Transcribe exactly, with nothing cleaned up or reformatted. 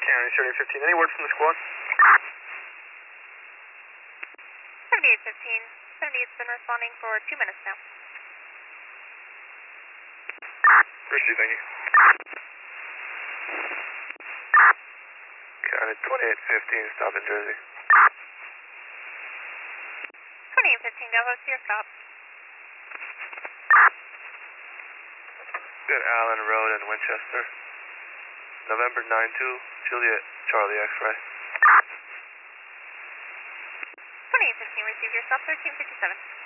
County seventy-eight fifteen, any word from the squad? seventy-eight fifteen, seventy-eight's been responding for two minutes now. Appreciate, thank you. County twenty-eight fifteen, stop in Jersey. twenty-eight fifteen, go host your stop. Good, Allen Road in Winchester. November nine two, Juliet, Charlie X-ray. twenty-eight fifteen, receive your stop, thirteen fifty-seven.